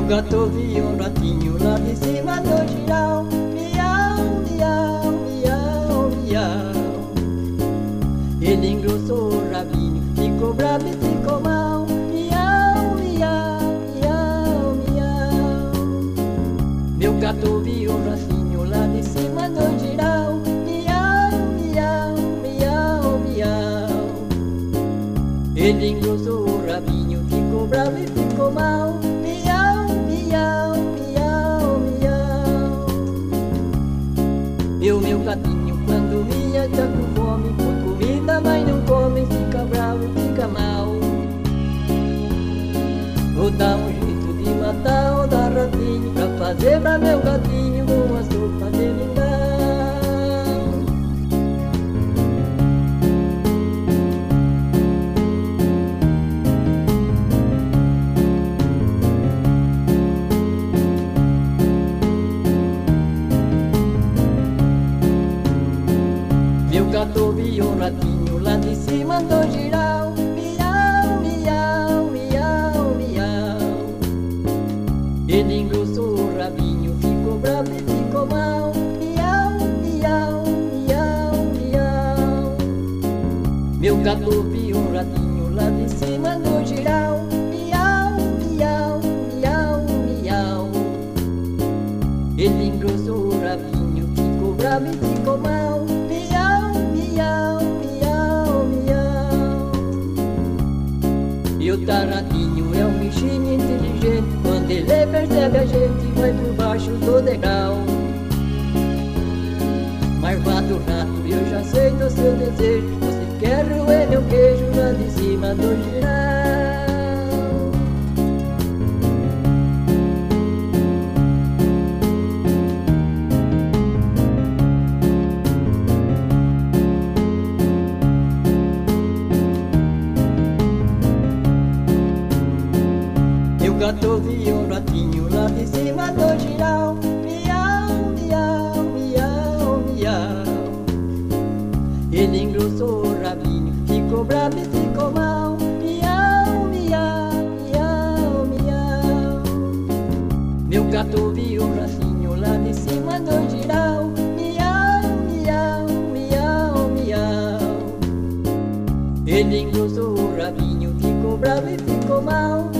gato viu um ratinho lá de cima do giral. Miau, miau, miau, miau. Ele engrossou o rabinho, ficou bravo e ficou mal. Miau, miau, miau, miau. Meu gato viu um ratinho lá de cima do giral. Miau, miau, miau, miau. Ele engrossou o rabinho, ficou bravo e ficou mal. Miau, miau, miau, miau. Meu gatinho quando ia tá com fome, por comida mas não come, fica bravo e fica mal. Vou dar um jeito de matar o da ratinho, pra fazer pra meu gatinho uma sopa de limão. Meu gato viu um ratinho lá de cima do giral. Miau, miau, miau, miau. Ele engrossou o rabinho, ficou bravo e ficou mal. Miau, miau, miau, miau. Meu gato viu um ratinho lá de cima do giral. Miau, miau, miau, miau. Ele engrossou o rabinho, ficou bravo e ficou mal. Miau, miau, miau, miau. E o ratinho é um bichinho inteligente, quando ele percebe a gente vai por baixo do degrau. Marvado rato, eu já sei do seu desejo, você quer roer meu queijo lá de cima do giral. Meu gato viu um ratinho lá de cima do giral. Miau, miau, miau, miau. Ele engrossou o rabinho, ficou bravo e ficou mal. Miau, miau, miau, miau. Meu gato viu um ratinho lá de cima do giral. Miau, miau, miau, miau. Ele engrossou o rabinho, ficou bravo e ficou mal.